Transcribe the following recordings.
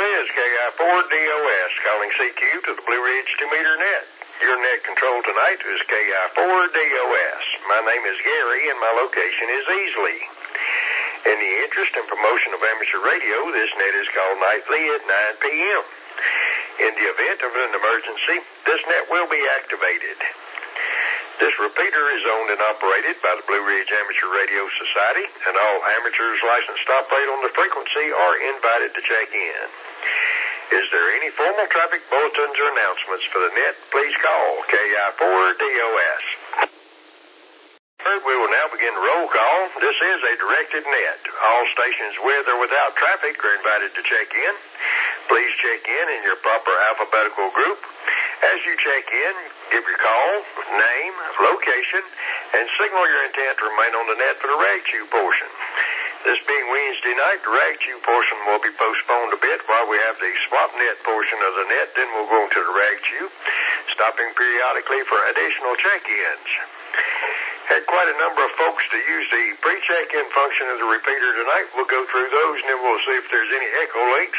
is KI4DOS calling CQ to the Blue Ridge 2-meter net. Your net control tonight is KI4DOS. My name is Gary and my location is Easley. In the interest and promotion of amateur radio, this net is called nightly at 9 p.m. In the event of an emergency, this net will be activated. This repeater is owned and operated by the Blue Ridge Amateur Radio Society, and all amateurs licensed to operate on the frequency are invited to check in. Is there any formal traffic bulletins or announcements for the net? Please call KI4DOS. We will now begin roll call. This is a directed net. All stations with or without traffic are invited to check in. Please check in your proper alphabetical group. As you check in, give your call, name, location, and signal your intent to remain on the net for the RAGQ portion. This being Wednesday night, the RAGQ portion will be postponed a bit while we have the swap net portion of the net. Then we'll go to the RAGQ, stopping periodically for additional check-ins. Had quite a number of folks to use the pre-check-in function of the repeater tonight. We'll go through those, and then we'll see if there's any echo leaks.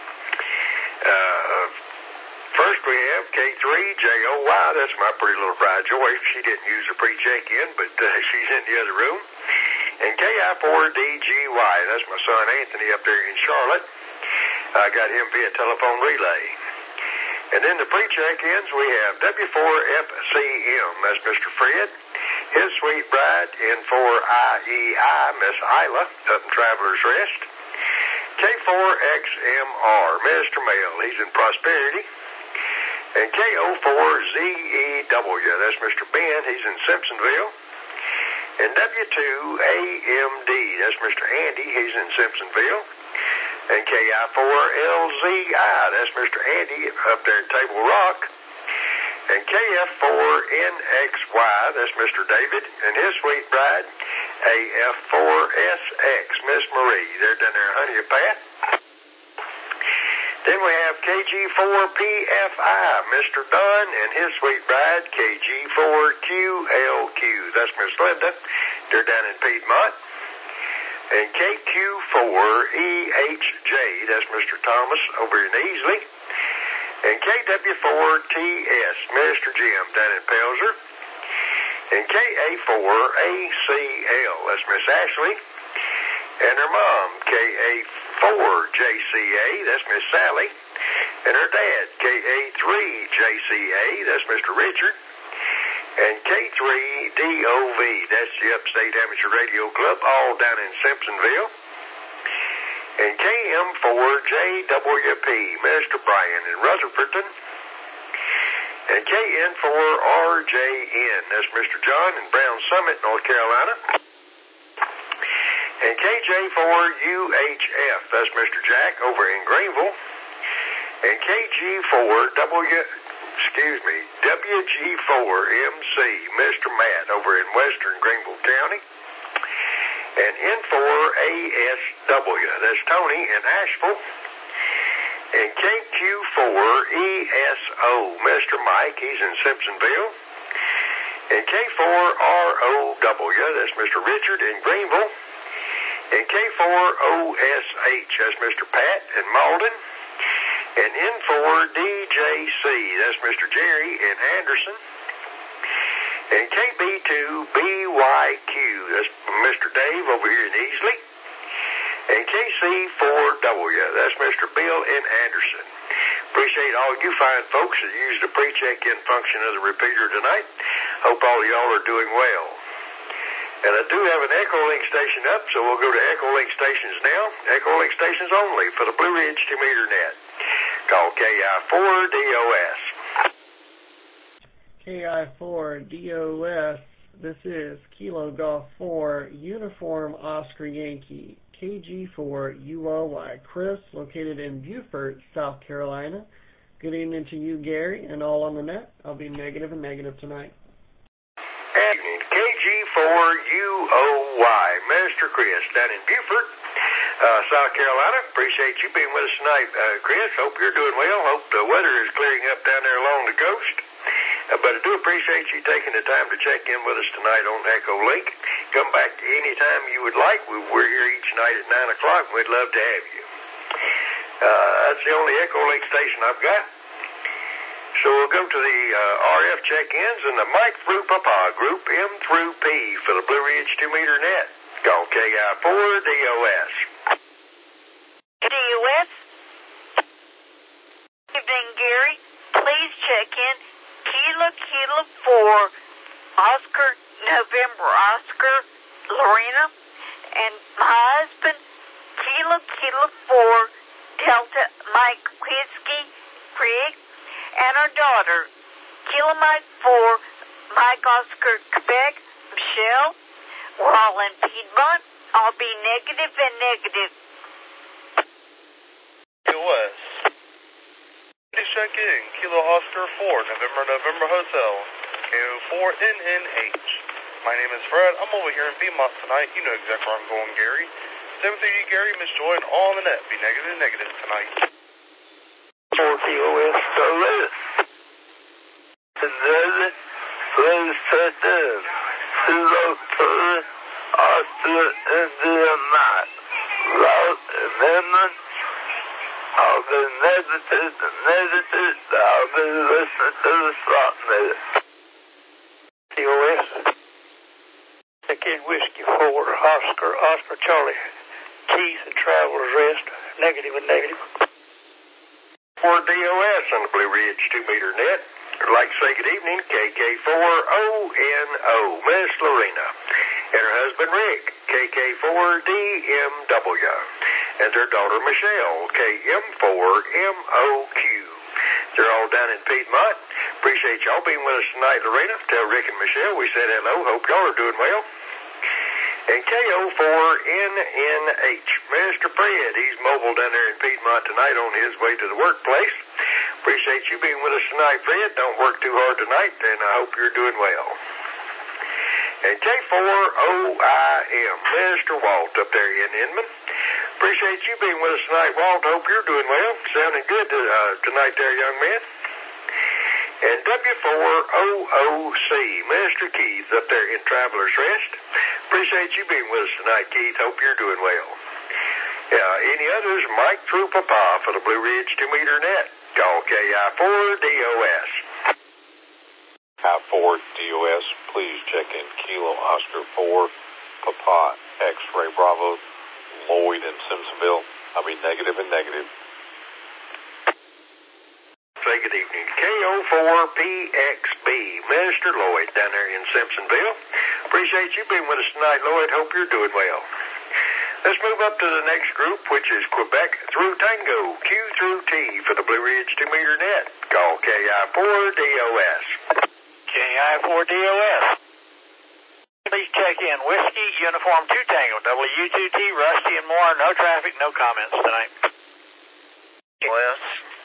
First, we have K3JOY. That's my pretty little bride, Joy. She didn't use her pre-check-in, but she's in the other room. And KI4DGY. That's my son, Anthony, up there in Charlotte. I got him via telephone relay. And then the pre-check-ins, we have W4FCM. That's Mr. Fred. His sweet bride, N4IEI, Miss Isla, up in Traveler's Rest. K4XMR, Mr. Mail. He's in Prosperity. And KO4ZEW, that's Mr. Ben, he's in Simpsonville. And W2AMD, that's Mr. Andy, he's in Simpsonville. And KI4LZI, that's Mr. Andy up there in Table Rock. And KF4NXY, that's Mr. David, and his sweet bride, AF4SX, Miss Marie. They're down there in Honeypath. Then we have KG4PFI, Mr. Dunn, and his sweet bride, KG4QLQ. That's Miss Linda. They're down in Piedmont. And KQ4EHJ, that's Mr. Thomas over in Easley. And KW4TS, Mr. Jim down in Pelzer. And KA4ACL, that's Miss Ashley. And her mom, KA4JCA, that's Miss Sally. And her dad, KA3JCA, that's Mr. Richard. And K3DOV, that's the Upstate Amateur Radio Club, all down in Simpsonville. And KM4JWP, Mr. Brian in Rutherfordton. And KN4RJN, that's Mr. John in Brown Summit, North Carolina. And KJ4UHF, that's Mr. Jack over in Greenville. And WG4MC, Mr. Matt over in Western Greenville County. And N4ASW, that's Tony in Asheville. And KQ4ESO, Mr. Mike, he's in Simpsonville. And K4ROW, that's Mr. Richard in Greenville. And K4OSH, that's Mr. Pat in Malden. And N4DJC, that's Mr. Jerry in Anderson. And KB2BYQ, that's Mr. Dave over here in Easley. And KC4W, that's Mr. Bill in Anderson. Appreciate all you fine folks that used the pre-check-in function of the repeater tonight. Hope all y'all are doing well. And I do have an Echolink station up, so we'll go to Echolink stations now. Echolink stations only for the Blue Ridge 2-meter net. Call KI4DOS. KI4DOS, this is Kilo Golf 4, Uniform Oscar Yankee, KG4UOY. Chris, located in Beaufort, South Carolina. Good evening to you, Gary, and all on the net. I'll be negative and negative tonight. Evening, KG4UOY, Mr. Chris, down in Beaufort, South Carolina. Appreciate you being with us tonight, Chris. Hope you're doing well. Hope the weather is clearing up down there along the coast. But I do appreciate you taking the time to check in with us tonight on Echolink. Come back any time you would like. We're here each night at 9 o'clock, and we'd love to have you. That's the only Echo Lake station I've got. So we'll go to the RF check-ins and the Mike through Papa group, M through P for the Blue Ridge 2-meter net. Call KI4 DOS. DOS? Evening, Gary. Please check in Kilo 4 Oscar November Oscar Lorena and my husband Kilo 4 Delta Mike Whiskey Craig and our daughter Kilo Mike 4 Mike Oscar Quebec Michelle. We're all in Piedmont. I'll be negative and negative. DOS. Please check in Kilo Oscar 4 November Hotel KO4NNH. My name is Fred. I'm over here in Piedmont tonight. You know exactly where I'm going, Gary. 730 Gary, Miss Joy, and all on the net. Be negative tonight. 4 DOS. Please check in Kilo 3 Oscar India Night. Route amendment. I'll be negative. I'll be listening to the slot meter. DOS. Check in Whiskey 4, Oscar Charlie, Keith and Traveler's Rest, negative and negative. For DOS on the Blue Ridge 2-meter net. I'd like to say good evening, KK4ONO, Miss Lorena, and her husband Rick, KK4DMW, and their daughter Michelle, KM4MOQ. They're all down in Piedmont. Appreciate y'all being with us tonight, Lorena. Tell Rick and Michelle we said hello. Hope y'all are doing well. And KO4NNH, Mr. Fred, he's mobile down there in Piedmont tonight on his way to the workplace. Appreciate you being with us tonight, Fred. Don't work too hard tonight, and I hope you're doing well. And K4OIM, Mr. Walt up there in Inman. Appreciate you being with us tonight, Walt. Hope you're doing well. Sounding good tonight there, young man. And W4OOC, Mr. Keith up there in Traveler's Rest. Appreciate you being with us tonight, Keith. Hope you're doing well. Any others? Mike through Papa for the Blue Ridge 2-meter net. Call KI4DOS. KI4DOS, please check in Kilo Oscar 4 Papa X-Ray Bravo Lloyd in Simpsonville. I'll be negative and negative. Say good evening. KO4PXB, Mr. Lloyd down there in Simpsonville. Appreciate you being with us tonight, Lloyd. Hope you're doing well. Let's move up to the next group, which is Quebec through Tango, Q through T for the Blue Ridge 2-meter net. Call KI4DOS. KI4DOS. Please check in Whiskey Uniform 2 Tango, W2T, Rusty and more. No traffic, no comments tonight. Wes.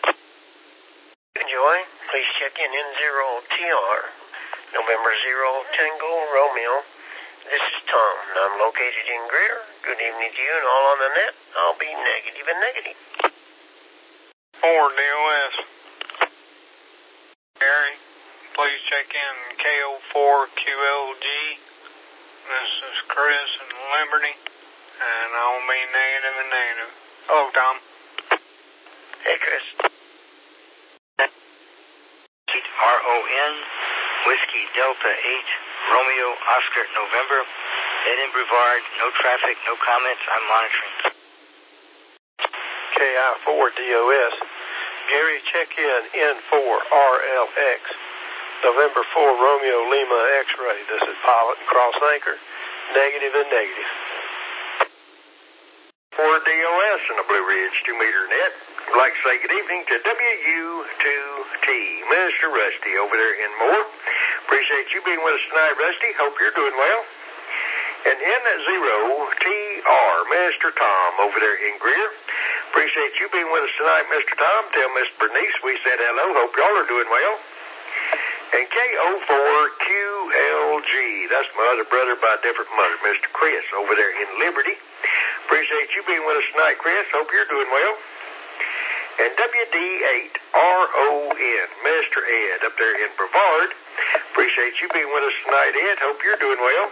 Joy, please check in N0TR, November 0 Tango Romeo. This is Tom, and I'm located in Greer. Good evening to you and all on the net. I'll be negative and negative. 4 DOS. Gary, please check in KO4QLG. This is Chris in Liberty, and I'll be negative and negative. Hello, Tom. Hey, Chris. RON, Whiskey Delta 8, Romeo Oscar November, Eden Brevard, no traffic, no comments, I'm monitoring. KI4DOS. Gary, check in N4RLX, November 4 Romeo Lima X-ray. This is Pilot and Cross Anchor, negative and negative. 4DOS in the Blue Ridge 2-meter net. I'd like to say good evening to WU2T, Mr. Rusty over there in Moore. Appreciate you being with us tonight, Rusty. Hope you're doing well. And N0TR, Mr. Tom over there in Greer. Appreciate you being with us tonight, Mr. Tom. Tell Miss Bernice we said hello. Hope y'all are doing well. And KO4QLG, that's my other brother by a different mother, Mr. Chris over there in Liberty. Appreciate you being with us tonight, Chris. Hope you're doing well. And WD8RON, Mr. Ed up there in Brevard. Appreciate you being with us tonight, Ed. Hope you're doing well.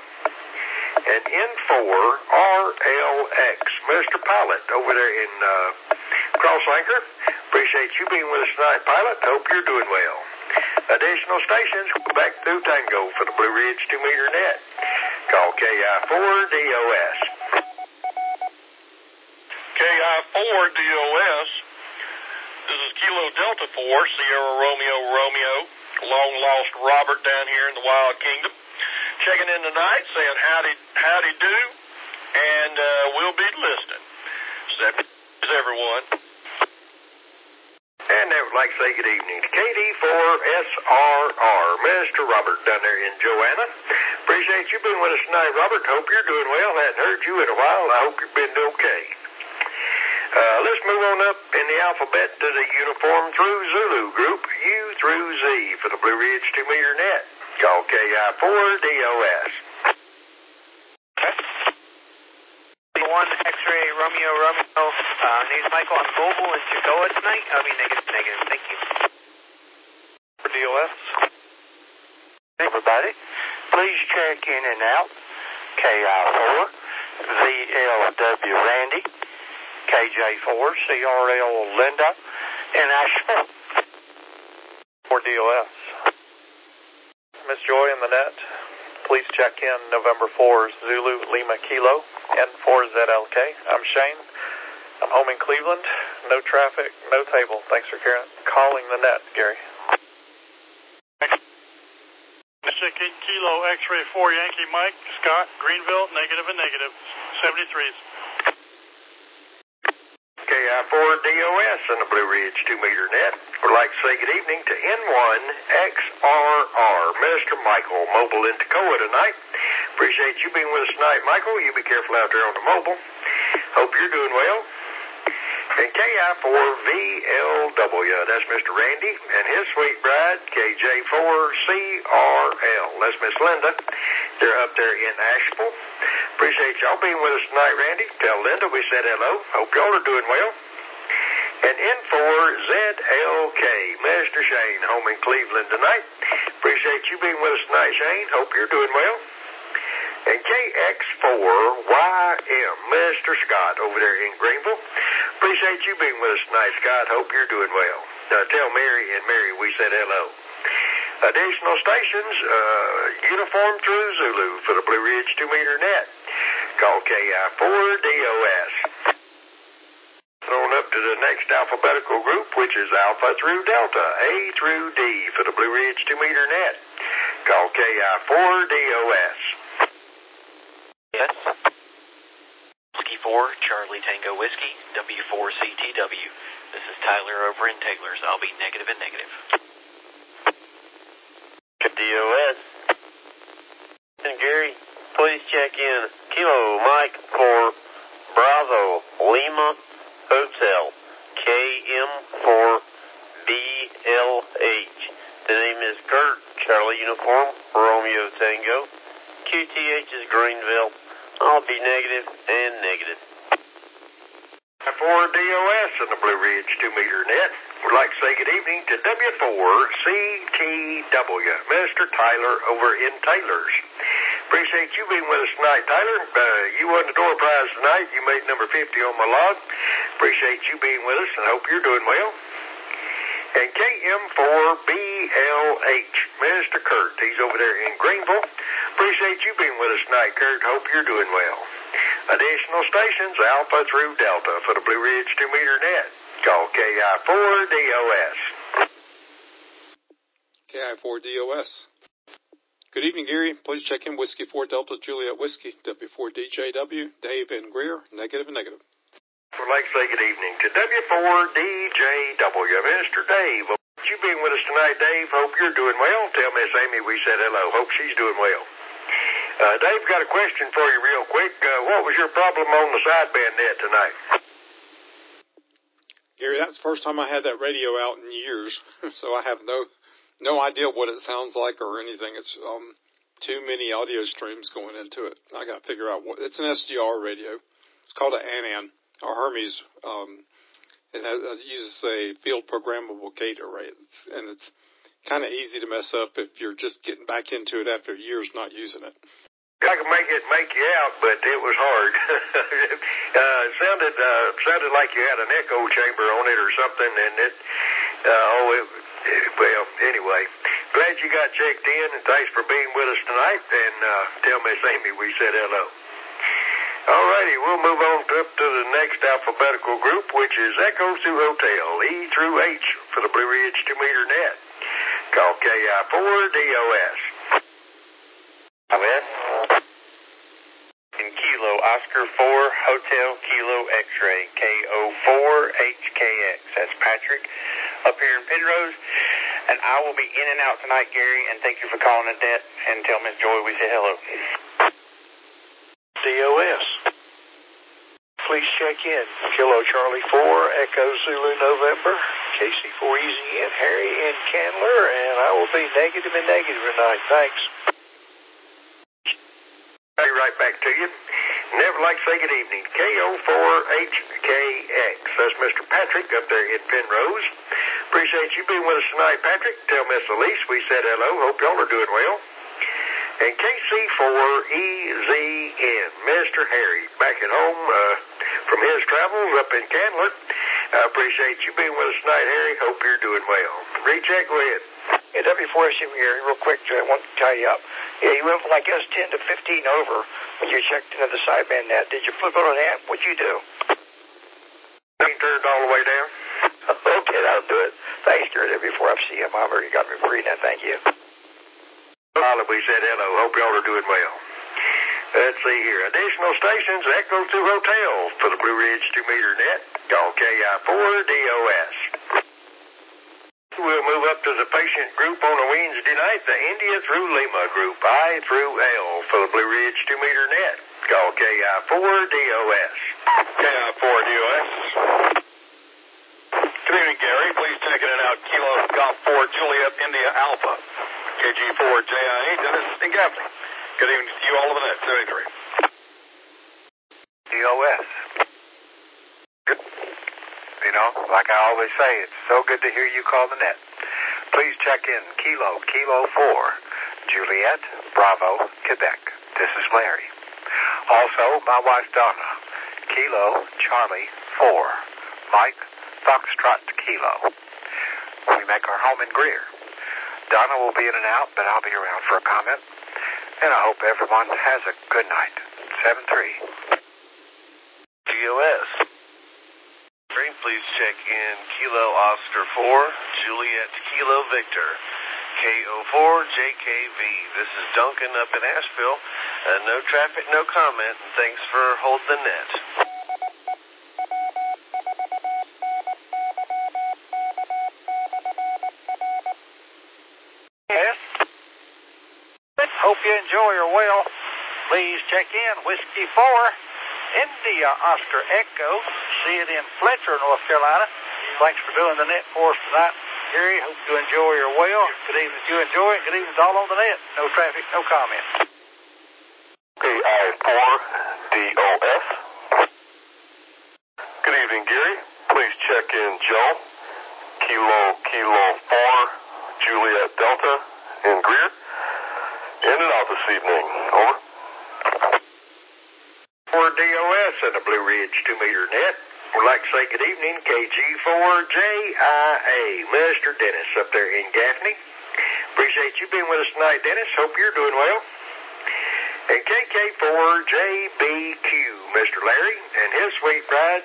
And N4RLX, Mr. Pilot over there in Cross Anchor, appreciate you being with us tonight, pilot. Hope you're doing well. Additional stations, back through Tango for the Blue Ridge 2-meter net. Call KI4DOS. KI4DOS. This is Kilo Delta 4, Sierra Romeo Romeo, long-lost Robert down here in the Wild Kingdom. Checking in tonight, saying howdy do, and we'll be listening. So that is everyone. And I would like to say good evening to KD4SRR, Mr. Robert down there in Joanna. Appreciate you being with us tonight, Robert. Hope you're doing well. Hadn't heard you in a while. I hope you've been okay. Let's move on up in the alphabet to the uniform through Zulu group, U through Z for the Blue Ridge 2-meter net. Call KI4DOS. 1 X-ray Romeo Romeo. Name's Michael. I'm mobile in Toccoa tonight. I'll be negative. Thank you. For DOS. Everybody, please check in and out. KI4, VLW Randy, KJ4, CRL Linda, and Asheville. For DOS. Miss Joy in the net, please check in November 4 Zulu Lima Kilo, N4ZLK. I'm Shane. I'm home in Cleveland. No traffic, no table. Thanks for calling the net, Gary. Check in Kilo X-ray 4 Yankee Mike, Scott, Greenville, negative and negative, 73s. KI4DOS and the Blue Ridge 2-meter net. Would like to say good evening to N1XRR, Mr. Michael, mobile in Toccoa tonight. Appreciate you being with us tonight, Michael. You be careful out there on the mobile. Hope you're doing well. And KI4VLW, that's Mr. Randy, and his sweet bride, KJ4CRL. That's Miss Linda. They're up there in Asheville. Appreciate y'all being with us tonight, Randy. Tell Linda we said hello. Hope y'all are doing well. And N4ZLK, Mr. Shane, home in Cleveland tonight. Appreciate you being with us tonight, Shane. Hope you're doing well. And KX4YM, Mr. Scott, over there in Greenville. Appreciate you being with us tonight, Scott. Hope you're doing well. Tell Mary and Mary we said hello. Additional stations, uniform through Zulu for the Blue Ridge 2-meter net. Call KI4DOS. On up to the next alphabetical group, which is Alpha through Delta, A through D for the Blue Ridge 2-meter net. Call KI4DOS. Yes. Whiskey 4, Charlie Tango Whiskey, W4CTW. This is Tyler over in Taylor's. I'll be negative and negative. DOS. And Gary, please check in Kilo Mike for Bravo Lima Hotel, KM4BLH. The name is Kurt, Charlie Uniform, Romeo Tango. QTH is Greenville. I'll be negative and negative. KI4DOS and the Blue Ridge 2-meter net. Would like to say good evening to W4CTW, Mr. Tyler over in Taylor's. Appreciate you being with us tonight, Tyler. You won the door prize tonight. You made number 50 on my log. Appreciate you being with us and hope you're doing well. And KM4BLH, Mr. Kurt. He's over there in Greenville. Appreciate you being with us tonight, Kurt. Hope you're doing well. Additional stations, Alpha through Delta for the Blue Ridge 2-meter net. Call KI4DOS. KI4DOS. Good evening, Gary. Please check in Whiskey 4 Delta Juliet Whiskey, W4DJW, Dave and Greer, negative and negative. Would like to say good evening to W4DJW, Mr. Dave. You being with us tonight, Dave. Hope you're doing well. Tell Miss Amy we said hello. Hope she's doing well. Dave, got a question for you real quick. What was your problem on the sideband net tonight? Gary, that's the first time I had that radio out in years, so I have no idea what it sounds like or anything. It's too many audio streams going into it. I got to figure out what. It's an SDR radio. It's called an ANAN or Hermes. It uses a field programmable gate array, and it's kind of easy to mess up if you're just getting back into it after years not using it. I could make you out, but it was hard. Sounded like you had an echo chamber on it or something, and well, anyway, glad you got checked in, and thanks for being with us tonight, and tell Miss Amy we said hello. All righty, we'll move on up to the next alphabetical group, which is Echo Sioux Hotel, E through H for the Blue Ridge 2-meter net. Call KI4DOS. West. In Kilo Oscar 4 Hotel Kilo X-ray KO4HKX. That's Patrick up here in Penrose, and I will be in and out tonight, Gary. And thank you for calling the net, and tell Miss Joy we say hello. DOS. Please check in. Kilo Charlie 4 Echo Zulu November KC4 Easy in Harry in Candler, and I will be negative and negative tonight. Thanks. I'll be right back to you. Never like to say good evening. KO4HKX. That's Mr. Patrick up there in Penrose. Appreciate you being with us tonight, Patrick. Tell Miss Elise we said hello. Hope y'all are doing well. And KC4EZN, Mr. Harry, back at home from his travels up in Candler. I appreciate you being with us tonight, Harry. Hope you're doing well. Recheck, go ahead. Yeah, W4SU Gary, real quick, I want to tie you up. Yeah, you went from like S10 to 15 over when you checked into the sideband net. Did you flip it on that? What'd you do? Ain't turned all the way down. Okay, that'll do it. Thanks, Gary, W4FCM. You got me free now. Thank you. We said hello. Hope y'all are doing well. Let's see here. Additional stations, Echo 2 Hotel for the Blue Ridge 2-meter net. Call KI4DOS. We'll move up to the patient group on a Wednesday night, the India through Lima group, I through L for the Blue Ridge 2-meter net. Call KI4DOS. KI4DOS. Good evening, Gary. Please check in and out Kilo Golf 4 Juliet India Alpha. KG4JIA, Dennis and Gaffney. Good evening to you all of the net, 73. DOS. Good. You know, like I always say, it's so good to hear you call the net. Please check in Kilo 4, Juliet, Bravo, Quebec. This is Larry. Also, my wife Donna, Kilo Charlie 4, Mike, Foxtrot Kilo. We make our home in Greer. Donna will be in and out, but I'll be around for a comment. And I hope everyone has a good night. 7-3. DOS. Please check in Kilo Oscar 4, Juliet Kilo Victor. KO4JKV. This is Duncan up in Asheville. No traffic, no comment, and thanks for holding the net. Yes. Hope you enjoy your well. Please check in Whiskey 4, India Oscar Echo. See it in Fletcher, North Carolina. Thanks for doing the net for us tonight, Gary. Hope you enjoy your well. Good evening to you enjoy it. Good evening to all on the net. No traffic, no comment. KI4DOS. Good evening, Gary. Please check in Joe. Kilo 4, Juliet Delta in Greer. In and out this evening. Over. For DOS and the Blue Ridge 2-meter net. We'd like to say good evening, KG4JIA, Mr. Dennis up there in Gaffney. Appreciate you being with us tonight, Dennis. Hope you're doing well. And KK4JBQ, Mr. Larry, and his sweet bride,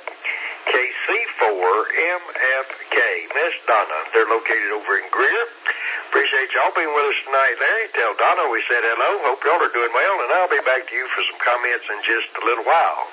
KC4MFK, Miss Donna. They're located over in Greer. Appreciate y'all being with us tonight, Larry. Tell Donna we said hello. Hope y'all are doing well, and I'll be back to you for some comments in just a little while.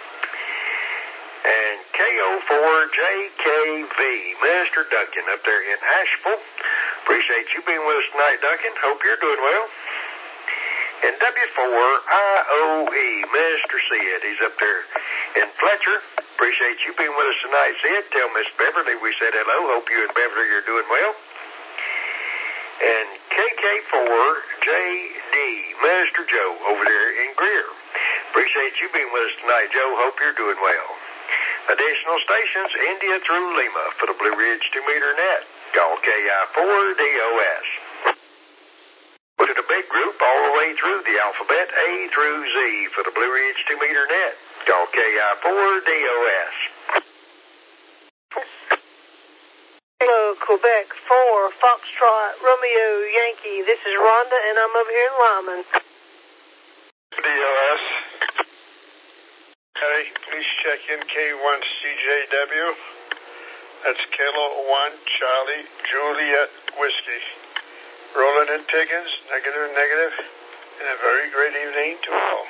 And KO4JKV, Mr. Duncan up there in Asheville. Appreciate you being with us tonight, Duncan. Hope you're doing well. And W4IOE, Mr. Sid, he's up there in Fletcher. Appreciate you being with us tonight, Sid. Tell Miss Beverly we said hello. Hope you and Beverly are doing well. And KK4JD, Mr. Joe over there in Greer. Appreciate you being with us tonight, Joe. Hope you're doing well. Additional stations, India through Lima for the Blue Ridge 2-meter net. Call KI4DOS. To the a big group all the way through the alphabet, A through Z, for the Blue Ridge 2-meter net. Call KI4DOS. Hello, Quebec 4, Foxtrot, Romeo, Yankee. This is Rhonda, and I'm over here in Lyman. DOS. Hey, please check in K1CJW. That's Kilo 1, Charlie, Juliet, Whiskey. Roland and Pickens, negative, and a very great evening to all.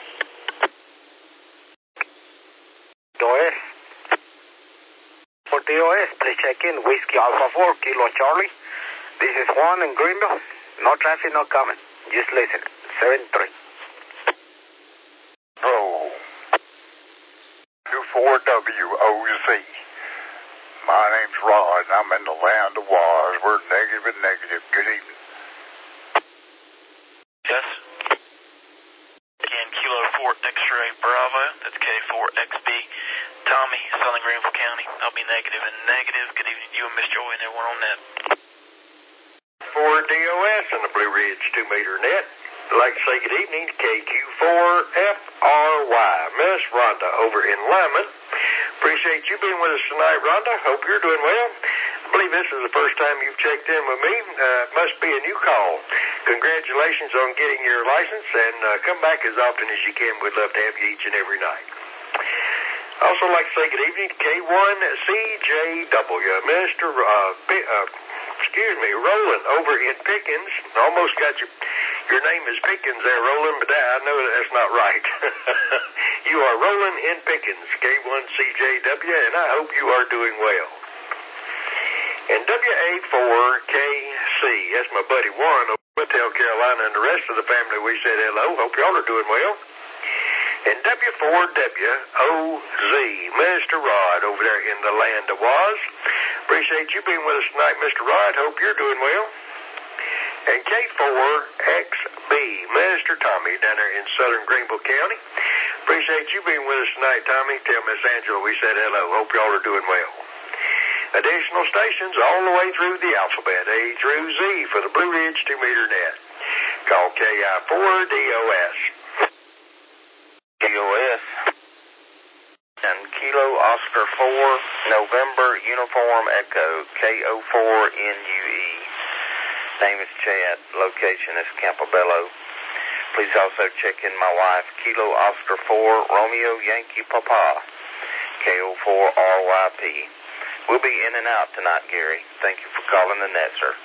DOS. For DOS, please check in Whiskey Alpha 4, Kilo Charlie. This is Juan in Greenville. No traffic, no comment. Just listen. 7-3. Roll. 24WOZ. My name's Rod, and I'm in the land of Oz. We're negative and negative. Good evening. Yes. Again, Kilo 4 X-Ray Bravo. That's K4XB. Tommy, Southern Greenville County. I'll be negative and negative. Good evening to you and Miss Joy and everyone on net. For DOS and the Blue Ridge 2-meter net. I'd like to say good evening to KQ4FRY. Miss Rhonda over in Lyman. Appreciate you being with us tonight, Rhonda. Hope you're doing well. I believe this is the first time you've checked in with me. It must be a new call. Congratulations on getting your license, and come back as often as you can. We'd love to have you each and every night. I'd also like to say good evening to K1CJW, Mr. Roland over in Pickens. Almost got your name is Pickens there, Roland, but I know that's not right. You are Roland in Pickens, K1CJW, and I hope you are doing well. And WA4KC, that's my buddy Warren over in Tell Carolina, and the rest of the family, we said hello. Hope y'all are doing well. And W4WOZ, Mr. Rod over there in the land of Oz. Appreciate you being with us tonight, Mr. Rod. Hope you're doing well. And K4XB, Mr. Tommy down there in Southern Greenville County. Appreciate you being with us tonight, Tommy. Tell Miss Angela we said hello. Hope y'all are doing well. Additional stations all the way through the alphabet, A through Z, for the Blue Ridge 2-meter net. Call KI4DOS. DOS. And Kilo Oscar 4, November Uniform Echo, KO4NUE. Name is Chad. Location is Campobello. Please also check in my wife, Kilo Oscar 4, Romeo Yankee Papa, KO4RYP. We'll be in and out tonight, Gary. Thank you for calling the net, sir.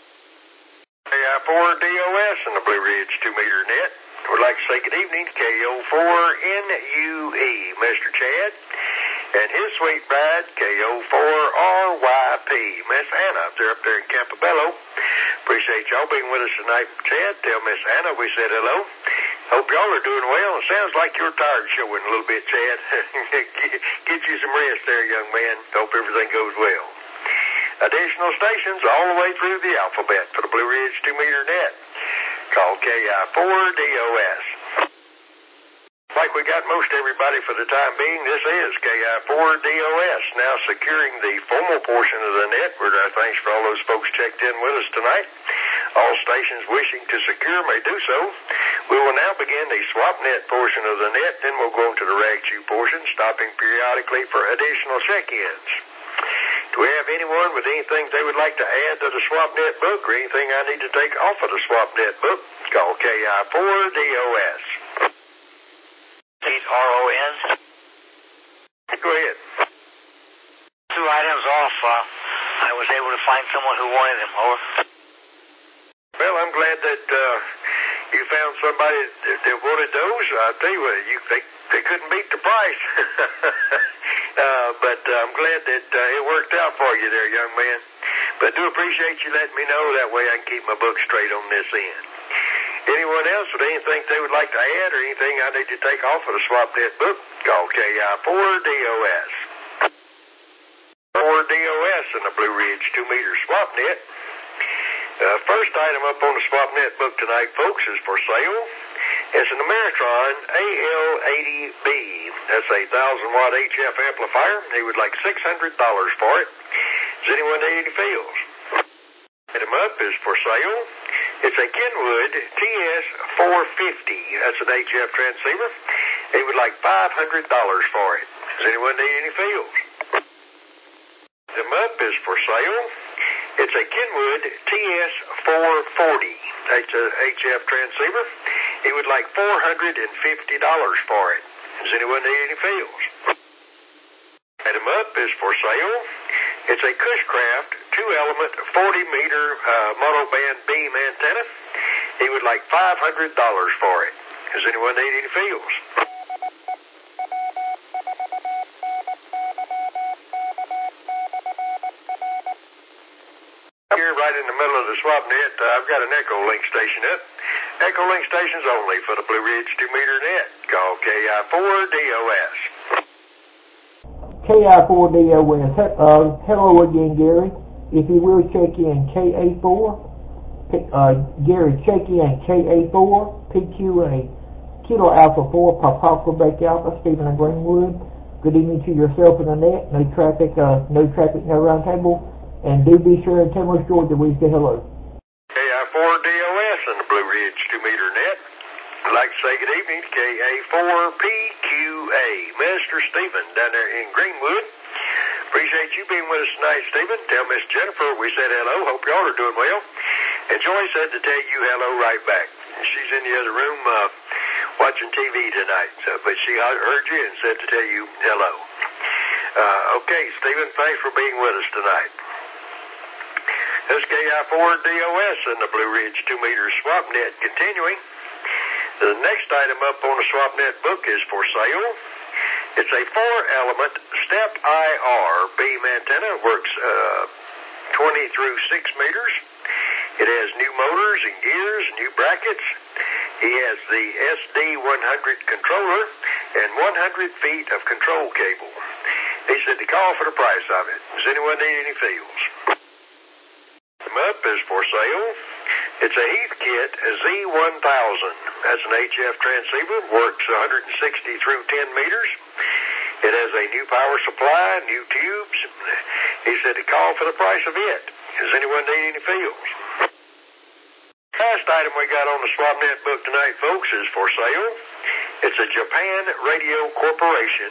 KI4DOS and the Blue Ridge 2-meter net. Would like to say good evening to KO4NUE, Mr. Chad, and his sweet bride, KO4RYP, Miss Anna. They're up there in Campobello. Appreciate y'all being with us tonight, Chad. Tell Miss Anna we said hello. Hope y'all are doing well. It sounds like you're tired showing a little bit, Chad. Get you some rest there, young man. Hope everything goes well. Additional stations all the way through the alphabet for the Blue Ridge 2-meter net. Call KI4DOS. Like we got most everybody for the time being, this is KI4DOS. Now securing the formal portion of the net. Thanks for all those folks checked in with us tonight. All stations wishing to secure may do so. We will now begin the swap net portion of the net, then we'll go into the rag chew portion, stopping periodically for additional check-ins. Do we have anyone with anything they would like to add to the SwapNet book or anything I need to take off of the SwapNet book? Call KI4DOS. These RONs. Go ahead. 2 items off. I was able to find someone who wanted them. Over. Well, I'm glad that you found somebody that wanted those. I'll tell you what, they couldn't beat the price. But I'm glad that it worked out for you there, young man. But I do appreciate you letting me know. That way I can keep my book straight on this end. Anyone else with anything they would like to add or anything I need to take off of the SwapNet book? Call KI4DOS. 4DOS in the Blue Ridge 2-meter SwapNet. First item up on the SwapNet book tonight, folks, is for sale. It's an Ameritron AL80B. That's a 1,000-watt HF amplifier. He would like $600 for it. Does anyone need any feels? Item up is for sale. It's a Kenwood TS450. That's an HF transceiver. He would like $500 for it. Does anyone need any fields? The up is for sale. It's a Kenwood TS440. That's a HF transceiver. He would like $450 for it. Does anyone need any fields? Item up is for sale. It's a Cushcraft 2-element 40-meter monoband beam antenna. He would like $500 for it. Does anyone need any fields? Here, right in the middle of the swap net, I've got an Echolink station up. Echolink stations only for the Blue Ridge 2-meter net. Call KI4DOS. KI4DOS. Hello again, Gary. If you will, check in KA4. Gary, check in KA4 PQA. Kilo Alpha 4 Papa Quebec Alpha, Stephen and Greenwood. Good evening to yourself and Annette. No traffic, no roundtable. And do be sure and tell us, Georgia, we say hello. KI4DOS and the Blue Ridge 2-meter net. I'd like to say good evening to KA4PQA. Mr. Stephen down there in Greenwood. Appreciate you being with us tonight, Stephen. Tell Miss Jennifer we said hello. Hope y'all are doing well. And Joy said to tell you hello right back. She's in the other room watching TV tonight. But she heard you and said to tell you hello. Okay, Stephen, thanks for being with us tonight. This KI4DOS and the Blue Ridge 2-meter swap net continuing. The next item up on the swap net book is for sale. It's a 4-element step IR beam antenna. Works 20 through 6 meters. It has new motors and gears, new brackets. He has the SD100 controller and 100 feet of control cable. He said to call for the price of it. Does anyone need any fields? Up is for sale. It's a Heathkit Z1000. That's an HF transceiver. Works 160 through 10 meters. It has a new power supply, new tubes. He said to call for the price of it. Does anyone need any fields? Last item we got on the SwapNet book tonight, folks, is for sale. It's a Japan Radio Corporation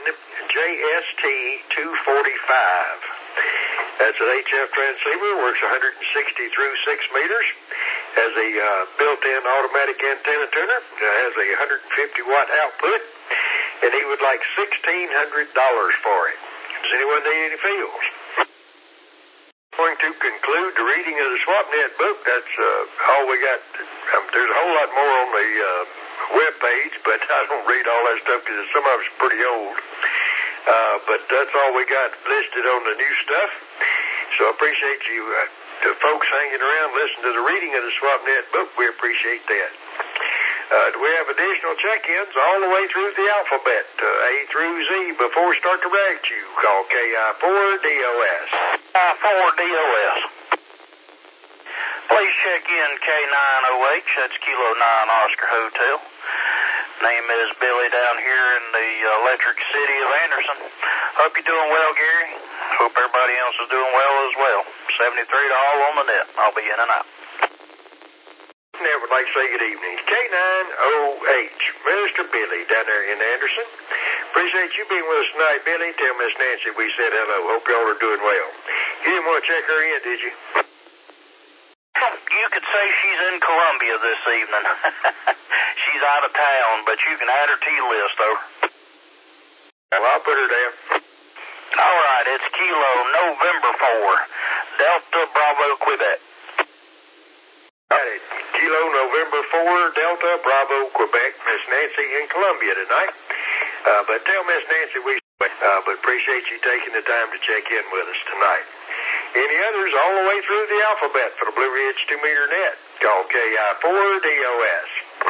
JST-245. That's an HF transceiver, works 160 through 6 meters, has a built-in automatic antenna tuner, has a 150-watt output, and he would like $1,600 for it. Does anyone need any fields? Going to conclude the reading of the SwapNet book. That's all we got. There's a whole lot more on the web page, but I don't read all that stuff because some of it's pretty old. But that's all we got listed on the new stuff. So I appreciate you, the folks hanging around listening to the reading of the SwapNet book. We appreciate that. We have additional check-ins all the way through the alphabet, A through Z, before we start to rag you. Call KI4DOS. KI4DOS. Please check in K9OH, that's Kilo 9 Oscar Hotel. Name is Billy down here in the electric city of Anderson. Hope you're doing well, Gary. Hope everybody else is doing well as well. 73 to all on the net. I'll be in and out. I would like to say good evening. K9OH, Mr. Billy down there in Anderson. Appreciate you being with us tonight, Billy. Tell Miss Nancy we said hello. Hope y'all are doing well. You didn't want to check her in, did you? You could say she's in Columbia this evening. She's out of town, but you can add her to your list, though. Well, I'll put her down. All right, it's Kilo November 4, Delta Bravo, Quebec. All right, Kilo November 4, Delta Bravo, Quebec. Miss Nancy in Columbia tonight. But tell Miss Nancy we but appreciate you taking the time to check in with us tonight. Any others all the way through the alphabet for the Blue Ridge 2-meter net? Call KI4DOS.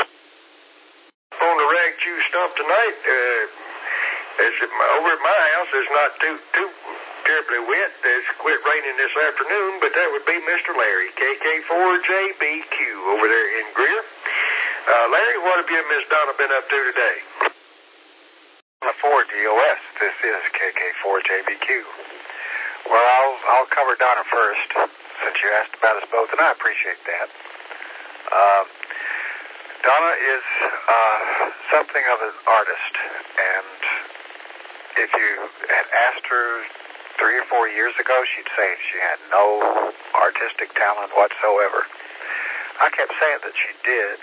On the Rag Chew Stump tonight, over at my house, it's not too terribly wet. It's quit raining this afternoon, but that would be Mr. Larry, KK4JBQ over there in Greer. Larry, what have you and Miss Donna been up to today? 4DOS, this is KK4JBQ. Well, I'll cover Donna first, since you asked about us both, and I appreciate that. Donna is something of an artist, and if you had asked her 3 or 4 years ago, she'd say she had no artistic talent whatsoever. I kept saying that she did.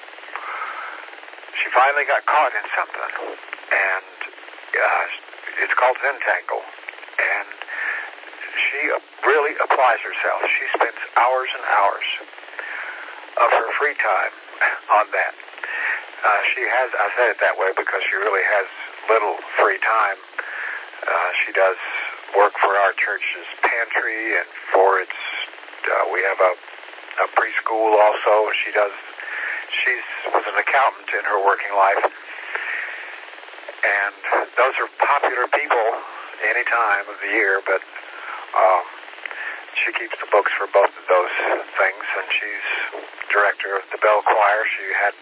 She finally got caught in something, and it's called Zentangle, and she really applies herself. She spends hours and hours of her free time on that. She has, I said it that way because she really has little free time. She does work for our church's pantry and for its, we have a preschool also. She was an accountant in her working life. And those are popular people any time of the year, but she keeps the books for both of those things, and she's director of the Bell Choir. She had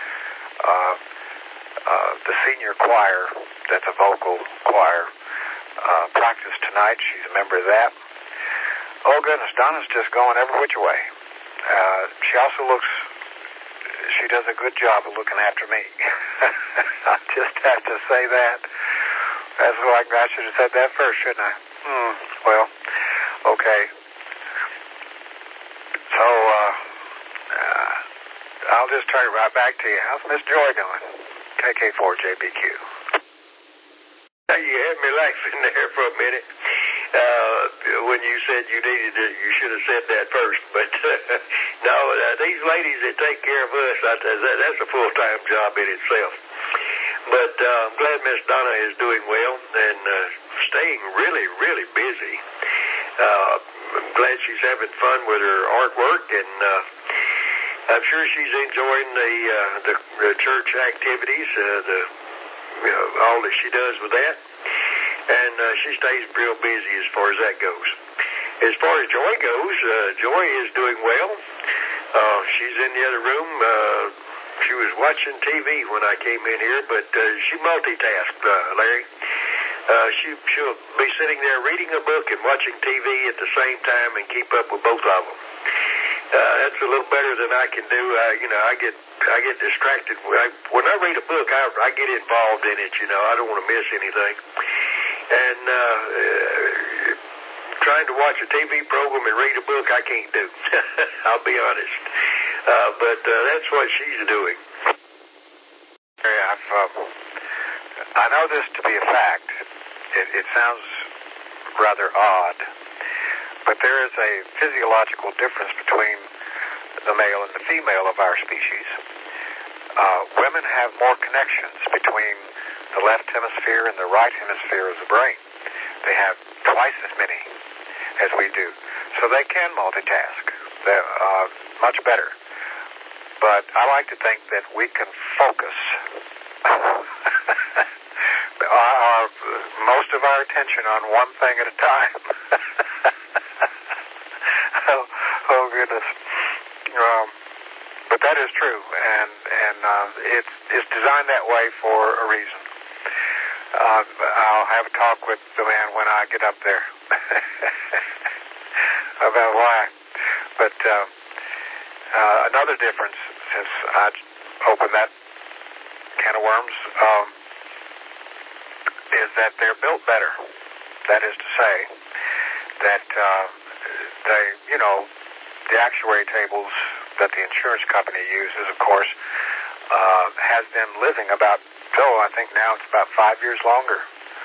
the senior choir, that's a vocal choir, practice tonight. She's a member of that. Oh, goodness, Donna's just going every which way. She also she does a good job of looking after me. I just have to say that. That's like I should have said that first, shouldn't I? Well, okay. So, I'll just turn it right back to you. How's Miss Joy doing? KK4JBQ. You had me laughing there for a minute. When you said you needed it, you should have said that first. But no, these ladies that take care of us, that's a full-time job in itself. But I'm glad Miss Donna is doing well and staying really, really busy. I'm glad she's having fun with her artwork, and I'm sure she's enjoying the church activities, all that she does with that. And she stays real busy as far as that goes. As far as Joy goes, Joy is doing well. She's in the other room. She was watching TV when I came in here, but she multitasked, Larry. She'll be sitting there reading a book and watching TV at the same time and keep up with both of them. That's a little better than I can do. I get distracted. When I read a book, I get involved in it. I don't want to miss anything. And trying to watch a TV program and read a book, I can't do. I'll be honest. But that's what she's doing. I know this to be a fact. It sounds rather odd, but there is a physiological difference between the male and the female of our species. Women have more connections between the left hemisphere and the right hemisphere of the brain. They have twice as many as we do. So they can multitask much better. But I like to think that we can focus most of our attention on one thing at a time. oh goodness. But that is true, and it's designed that way for a reason. I'll have a talk with the man when I get up there about why. But another difference, since I opened that can of worms, is that they're built better. That is to say that the actuary tables that the insurance company uses, of course, has them living about, I think now it's about 5 years longer.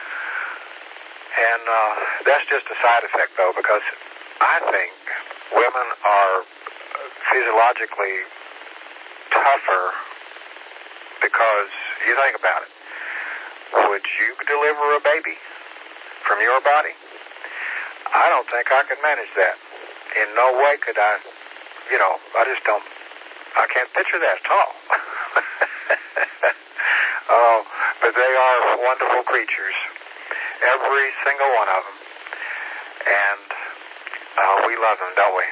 And that's just a side effect, though, because I think women are physiologically tougher because, you think about it, would you deliver a baby from your body? I don't think I could manage that. In no way could I, I just don't, I can't picture that at all. Oh, but they are wonderful creatures, every single one of them, and we love them, don't we?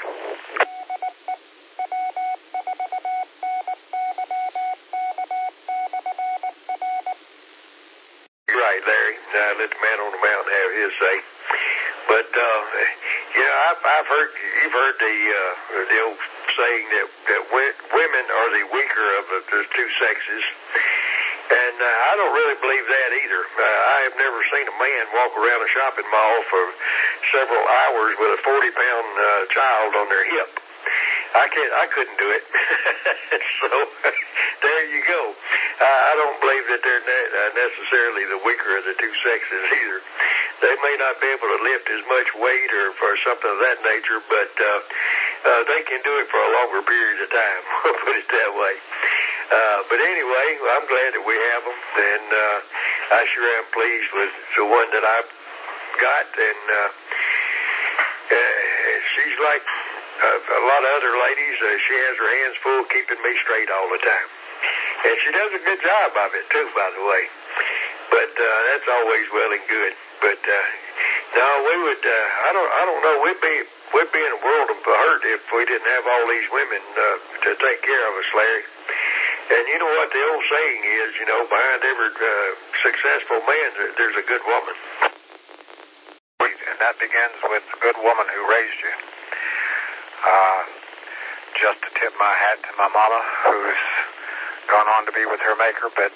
You're right, Larry. Let the man on the mountain have his say. But I've heard, you've heard the old saying that women are the weaker of the two sexes. And I don't really believe that either. I have never seen a man walk around a shopping mall for several hours with a 40-pound child on their hip. I couldn't do it. So there you go. I don't believe that they're necessarily the weaker of the two sexes either. They may not be able to lift as much weight or something of that nature, but they can do it for a longer period of time. We'll put it that way. But anyway, I'm glad that we have them, and I sure am pleased with the one that I've got, and she's like a lot of other ladies. She has her hands full keeping me straight all the time, and she does a good job of it too, by the way. But that's always well and good. But no, we would. I don't know. We'd be in a world of hurt if we didn't have all these women to take care of us, Larry. And you know what the old saying is, behind every successful man, there's a good woman. And that begins with the good woman who raised you. Just to tip my hat to my mama, who's gone on to be with her maker, but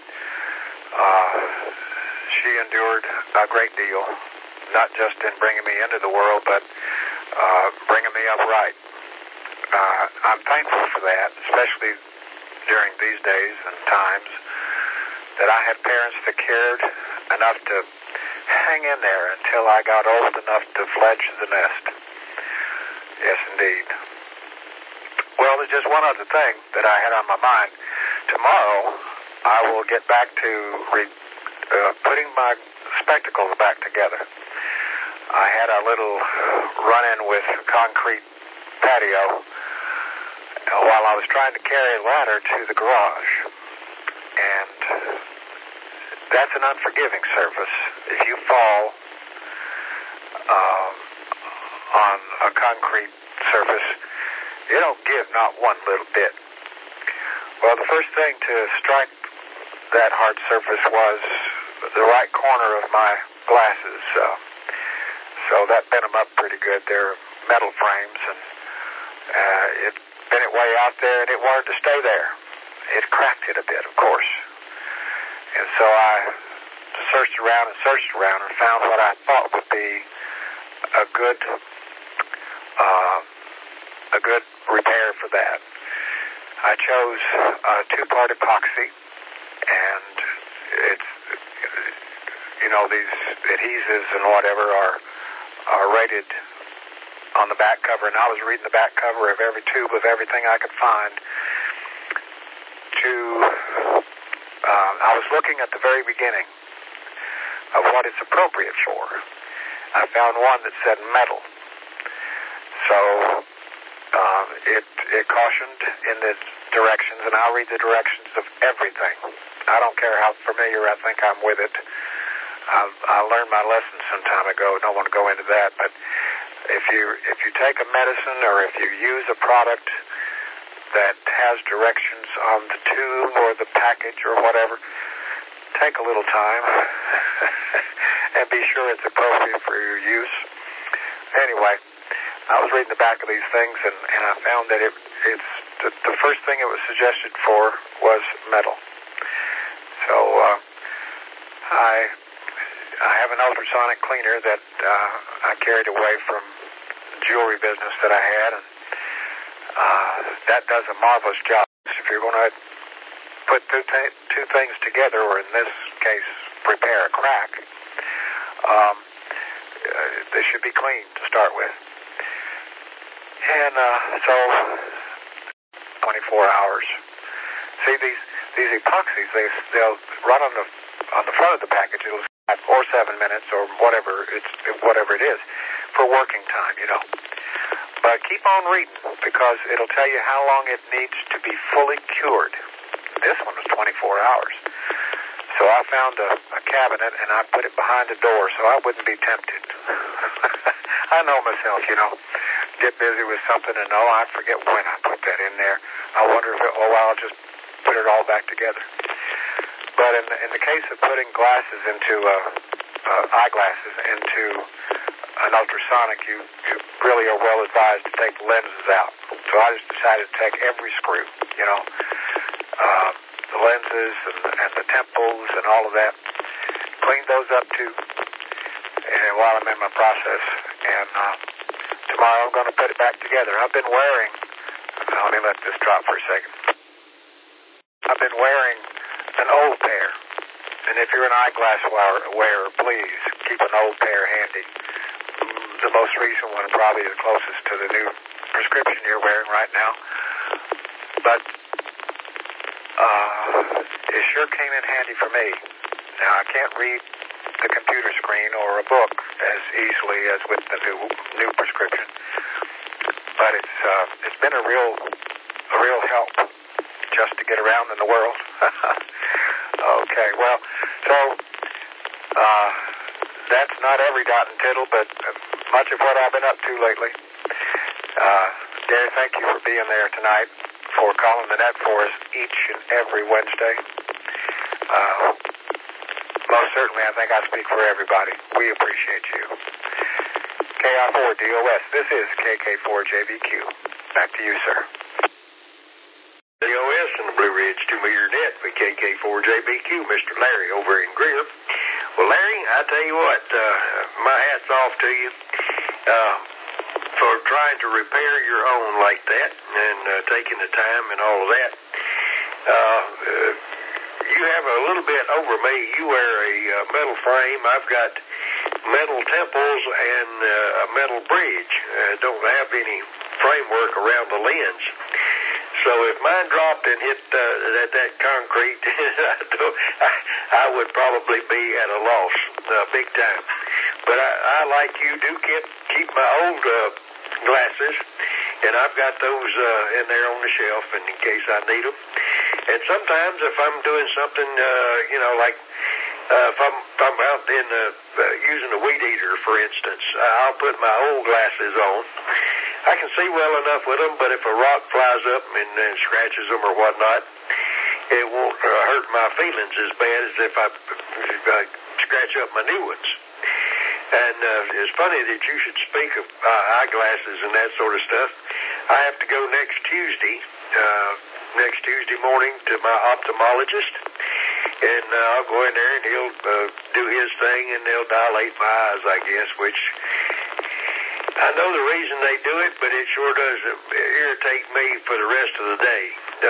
she endured a great deal, not just in bringing me into the world, but bringing me up right. I'm thankful for that, especially during these days and times, that I had parents that cared enough to hang in there until I got old enough to fledge the nest. Yes, indeed. Well, there's just one other thing that I had on my mind. Tomorrow, I will get back to putting my spectacles back together. I had a little run-in with concrete patio while I was trying to carry a ladder to the garage. And that's an unforgiving surface. If you fall on a concrete surface, you don't give not one little bit. Well, the first thing to strike that hard surface was the right corner of my glasses. So that bent them up pretty good. They're metal frames, and it bent it way out there, and it wanted to stay there. It cracked it a bit, of course. And so I searched around and found what I thought would be a good repair for that. I chose two-part epoxy, and it's, these adhesives and whatever are rated on the back cover, and I was reading the back cover of every tube of everything I could find I was looking at the very beginning of what it's appropriate for. I found one that said metal. So it cautioned in the directions, and I'll read the directions of everything. I don't care how familiar I think I'm with it. I learned my lesson some time ago. Don't want to go into that, but if you take a medicine or if you use a product that has directions on the tube or the package or whatever, take a little time and be sure it's appropriate for your use. Anyway, I was reading the back of these things, and I found that it's the first thing it was suggested for was metal. So I have an ultrasonic cleaner that I carried away from jewelry business that I had, and that does a marvelous job. If you're going to put two things together, or in this case, repair a crack, they should be clean to start with. And so 24 hours. See, these epoxies, they'll run on the front of the package. It'll 5 or 7 minutes or whatever it is for working time, But keep on reading, because it'll tell you how long it needs to be fully cured. This one was 24 hours. So I found a cabinet, and I put it behind the door so I wouldn't be tempted. I know myself, get busy with something, and I forget when I put that in there. I wonder if I'll just put it all back together. But in the case of putting eyeglasses into an ultrasonic, you really are well advised to take the lenses out. So I just decided to take every screw, you know, the lenses and the temples and all of that. Clean those up too, and while I'm in my process. And tomorrow I'm going to put it back together. I've been wearing, let me let this drop for a second. I've been wearing an old pair. And if you're an eyeglass wearer, please keep an old pair handy. The most recent one probably the closest to the new prescription you're wearing right now. But it sure came in handy for me. Now, I can't read the computer screen or a book as easily as with the new prescription. But it's been a real help just to get around in the world. Okay, well, so that's not every dot and tittle, but much of what I've been up to lately. Gary, thank you for being there tonight, for calling the net for us each and every Wednesday. Most certainly, I think I speak for everybody. We appreciate you. KI4DOS, this is KK4JBQ. Back to you, sir. DOS and the Blue Ridge 2-meter net with KK4JBQ, Mr. Larry over in Greer. Well, Larry, I tell you what, my hat's off to you for trying to repair your own like that and taking the time and all of that. You have a little bit over me. You wear a metal frame. I've got metal temples and a metal bridge. Don't have any framework around the lens. So if mine dropped and hit that concrete, I would probably be at a loss big time. But I like you do keep my old glasses, and I've got those in there on the shelf in case I need them. And sometimes if I'm doing something, like if I'm out in using a weed eater, for instance, I'll put my old glasses on. I can see well enough with them, but if a rock flies up and scratches them or whatnot, it won't hurt my feelings as bad as if I scratch up my new ones. And it's funny that you should speak of eyeglasses and that sort of stuff. I have to go next Tuesday morning to my ophthalmologist, and I'll go in there and he'll do his thing, and they'll dilate my eyes, I guess, which I know the reason they do it, but it sure does irritate me for the rest of the day.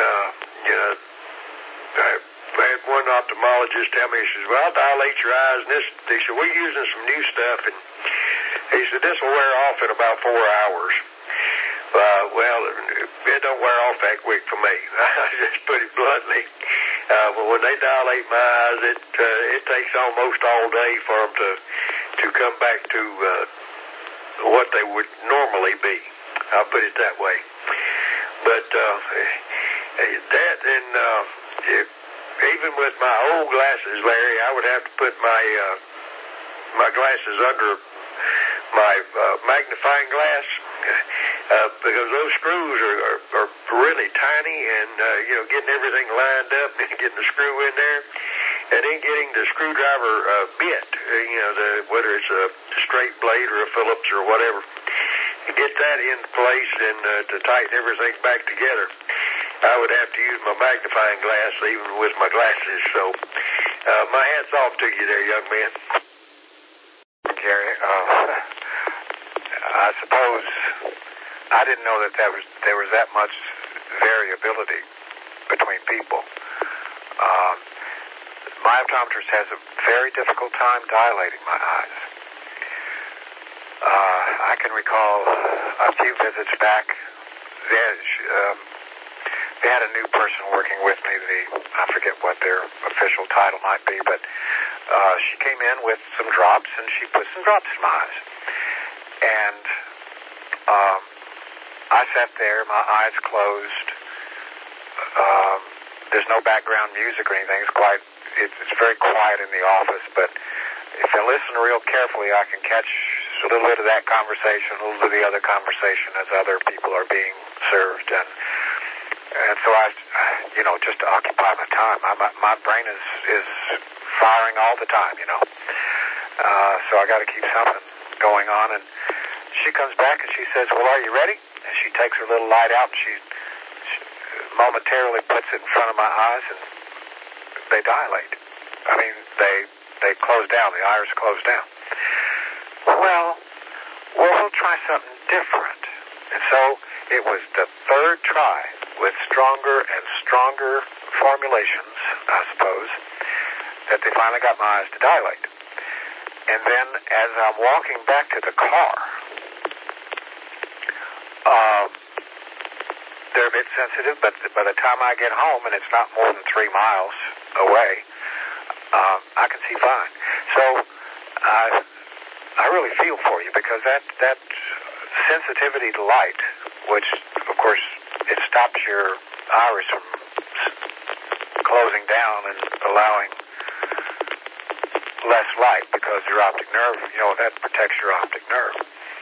I had one ophthalmologist tell me, he says, well, I'll dilate your eyes, and he said, we're using some new stuff, and he said, this will wear off in about 4 hours. Well, it don't wear off that quick for me. I just put it bluntly. But when they dilate my eyes, it takes almost all day for them to come back to what they would normally be. I'll put it that way. But that and even with my old glasses, Larry, I would have to put my glasses under my magnifying glass because those screws are really tiny, and getting everything lined up and getting the screw in there, and then getting the screwdriver bit, whether it's a straight blade or a Phillips or whatever, to get that in place and to tighten everything back together, I would have to use my magnifying glass even with my glasses. So my hat's off to you there, young man. Gary, I suppose I didn't know that there was that much variability between people. My optometrist has a very difficult time dilating my eyes. I can recall a few visits back. They had a new person working with me. I forget what their official title might be, but she came in with some drops, and she put some drops in my eyes. And I sat there, my eyes closed. There's no background music or anything. It's very quiet in the office, but if I listen real carefully, I can catch a little bit of that conversation, a little bit of the other conversation as other people are being served. And so I just to occupy my time. My brain is firing all the time, So I got to keep something. going on, and she comes back and she says, well, are you ready? And she takes her little light out and she momentarily puts it in front of my eyes, and they dilate. I mean, they close down. The iris close down. Well, we'll try something different. And so it was the third try with stronger and stronger formulations, I suppose, that they finally got my eyes to dilate. And then as I'm walking back to the car, they're a bit sensitive, but by the time I get home, and it's not more than 3 miles away, I can see fine. So I really feel for you, because that sensitivity to light, which, of course, it stops your iris from closing down and allowing less light, because your optic nerve, that protects your optic nerve.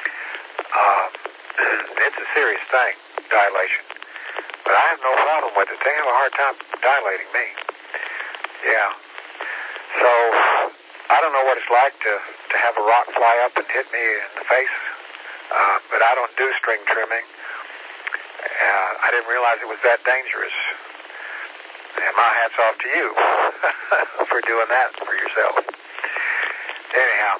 It's a serious thing, dilation. But I have no problem with it. They have a hard time dilating me. Yeah. So, I don't know what it's like to have a rock fly up and hit me in the face, but I don't do string trimming. I didn't realize it was that dangerous. And my hat's off to you for doing that for yourself. Anyhow,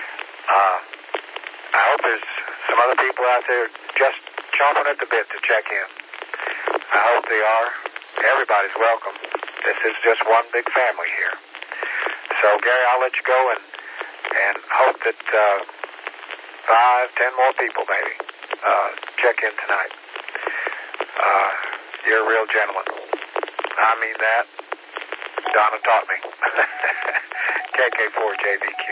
I hope there's some other people out there just chomping at the bit to check in. I hope they are. Everybody's welcome. This is just one big family here. So, Gary, I'll let you go and hope that 5, 10 more people maybe check in tonight. You're a real gentleman. I mean that. Donna taught me. KK4JBQ.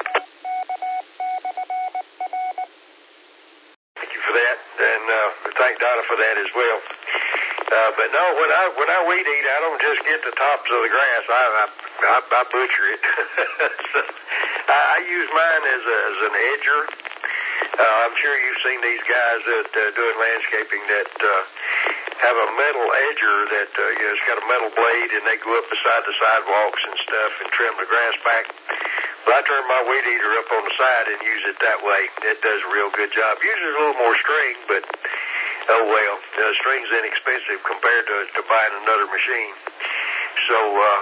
Thank you for that, and thank Donna for that as well. But no, when I weed eat, I don't just get the tops of the grass. I butcher it. So, I use mine as an edger. I'm sure you've seen these guys that doing landscaping that have a metal edger that it's got a metal blade, and they go up beside the sidewalks and stuff and trim the grass back. Well, I turn my weed eater up on the side and use it that way. It does a real good job. Uses a little more string, but oh well, string's inexpensive compared to buying another machine. So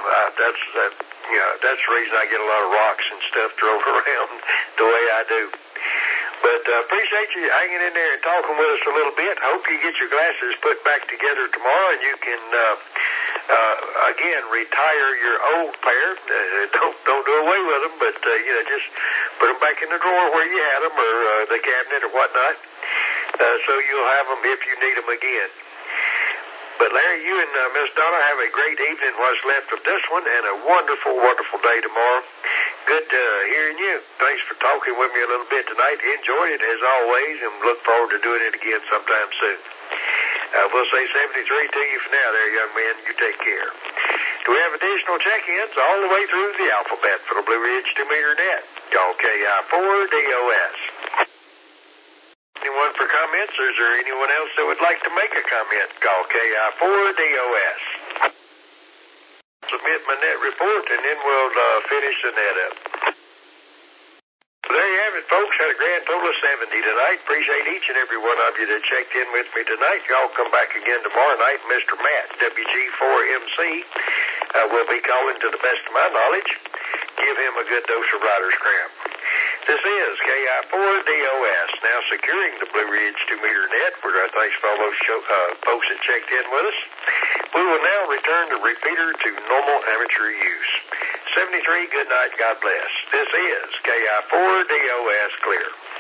that's the reason I get a lot of rocks and stuff drove around the way I do. But appreciate you hanging in there and talking with us a little bit. Hope you get your glasses put back together tomorrow, and you can again retire your old pair. Don't do away with them, but just put them back in the drawer where you had them, or the cabinet or whatnot, so you'll have them if you need them again. But Larry, you and Miss Donna have a great evening, what's left of this one, and a wonderful, wonderful day tomorrow. Good hearing you. Thanks for talking with me a little bit tonight. Enjoyed it as always, and look forward to doing it again sometime soon. We'll say 73 to you for now there, young man. You take care. Do we have additional check-ins all the way through the alphabet for the Blue Ridge 2-meter net? Call KI4DOS. Anyone for comments, or is there anyone else that would like to make a comment? Call KI4DOS. Submit my net report, and then we'll finish the net up. So there you have it, folks. Had a grand total of 70 tonight. Appreciate each and every one of you that checked in with me tonight. Y'all come back again tomorrow night. Mr. Matt, WG4MC, will be calling to the best of my knowledge. Give him a good dose of writer's cramp. This is KI4DOS, now securing the Blue Ridge 2-meter net. We're going to thanks for all those folks that checked in with us. We will now return the repeater to normal amateur use. 73, good night, God bless. This is KI4DOS Clear.